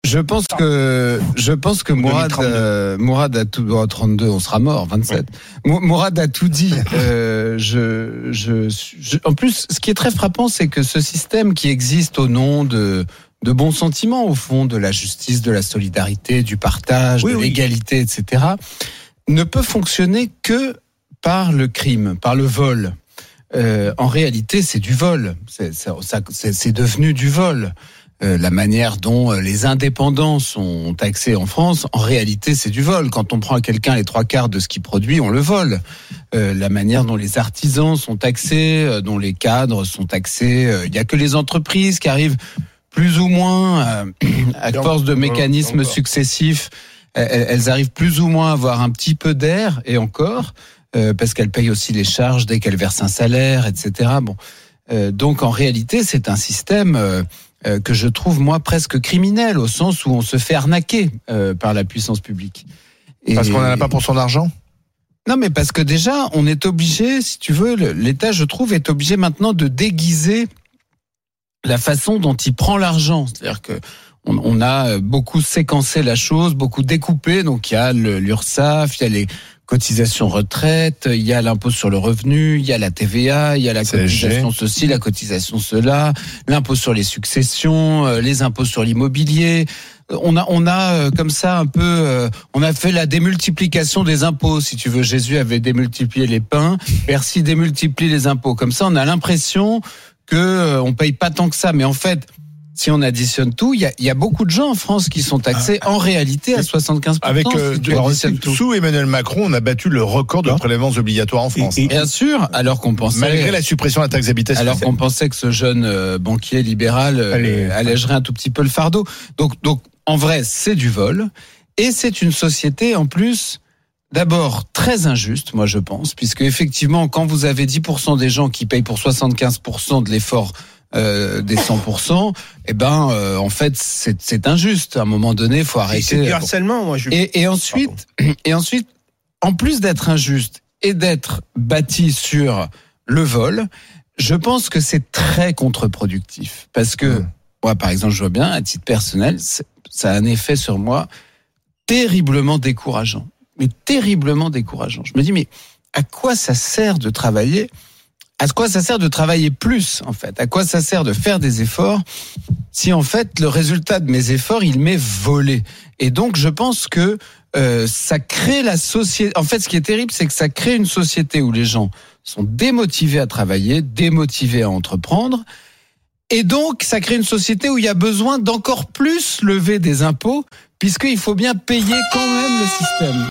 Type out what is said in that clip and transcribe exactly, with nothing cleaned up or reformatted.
Je pense que je pense que Mourad euh, Mourad a tout oh, trente-deux, on sera mort vingt-sept. Ouais. Mourad a tout dit. Euh, je, je je en plus, ce qui est très frappant, c'est que ce système qui existe au nom de de bons sentiments, au fond, de la justice, de la solidarité, du partage, oui, de oui. l'égalité, et cetera, ne peut fonctionner que par le crime, par le vol. Euh, en réalité, c'est du vol. C'est, ça, c'est, c'est devenu du vol. Euh, la manière dont les indépendants sont taxés en France, en réalité, c'est du vol. Quand on prend à quelqu'un les trois quarts de ce qu'il produit, on le vole. Euh, la manière dont les artisans sont taxés, euh, dont les cadres sont taxés, il euh, y a que les entreprises qui arrivent plus ou moins, euh, à force de mécanismes successifs, elles, elles arrivent plus ou moins à avoir un petit peu d'air, et encore, euh, parce qu'elles payent aussi les charges dès qu'elles versent un salaire, et cetera. Bon, euh, donc en réalité, c'est un système euh, euh, que je trouve moi presque criminel, au sens où on se fait arnaquer euh, par la puissance publique. Et parce qu'on n'en a pas pour son argent ? Non, mais parce que déjà, on est obligé, si tu veux, l'État, je trouve, est obligé maintenant de déguiser la façon dont il prend l'argent. C'est-à-dire que on, on a beaucoup séquencé la chose, beaucoup découpé. Donc il y a le, l'URSSAF, il y a les cotisations retraite, il y a l'impôt sur le revenu, il y a la T V A, il y a la cotisation ceci, la cotisation cela, l'impôt sur les successions, les impôts sur l'immobilier. On a, on a comme ça un peu, on a fait la démultiplication des impôts. Si tu veux, Jésus avait démultiplié les pains, Bercy démultiplie les impôts. Comme ça, on a l'impression que euh, on paye pas tant que ça, mais en fait, si on additionne tout, il y a, y a beaucoup de gens en France qui sont taxés en réalité à soixante-quinze pour cent. Avec euh, si tout. Sous Emmanuel Macron, on a battu le record de prélèvements obligatoires en France. Et, et, bien sûr, alors qu'on pensait, malgré la suppression de la taxe d'habitation, alors qu'on pensait que ce jeune euh, banquier libéral euh, Allez, allégerait un tout petit peu le fardeau. Donc, donc, en vrai, c'est du vol, et c'est une société en plus. D'abord, très injuste, moi je pense, puisque effectivement, quand vous avez dix pour cent des gens qui payent pour soixante-quinze pour cent de l'effort euh, des cent pour cent, eh ben, euh, en fait, c'est, c'est injuste. À un moment donné, il faut arrêter. C'est du harcèlement, moi je. Et, et ensuite, Pardon. et ensuite, en plus d'être injuste et d'être bâti sur le vol, je pense que c'est très contre-productif, parce que mmh. moi, par exemple, je vois bien, à titre personnel, ça a un effet sur moi terriblement décourageant. mais terriblement décourageant. Je me dis, mais à quoi ça sert de travailler ? À quoi ça sert de travailler plus, en fait ? À quoi ça sert de faire des efforts si, en fait, le résultat de mes efforts, il m'est volé ? Et donc, je pense que euh, ça crée la société... En fait, ce qui est terrible, c'est que ça crée une société où les gens sont démotivés à travailler, démotivés à entreprendre. Et donc, ça crée une société où il y a besoin d'encore plus lever des impôts, puisqu'il faut bien payer quand même le système.